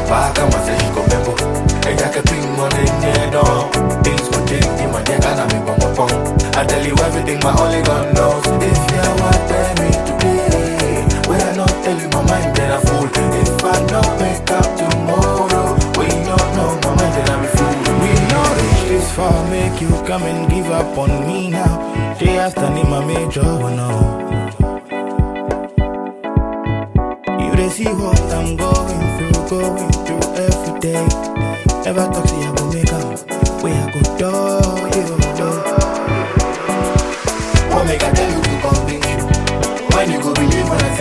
Back and say she go bebo. And I can bring money in door. Things will change in my neck and I'm in pong. I tell you everything my only God knows. If you want me today, when I not tell you my mind, then I fool. If I not wake up tomorrow, we don't know my mind, then I'm a fool. We know reach this far, make you come and give up on me now. Day after name my major one now. You they see what I'm going through every day. Never talk say I go make up, where I go do you What make I tell you to convince you? When you go believe when I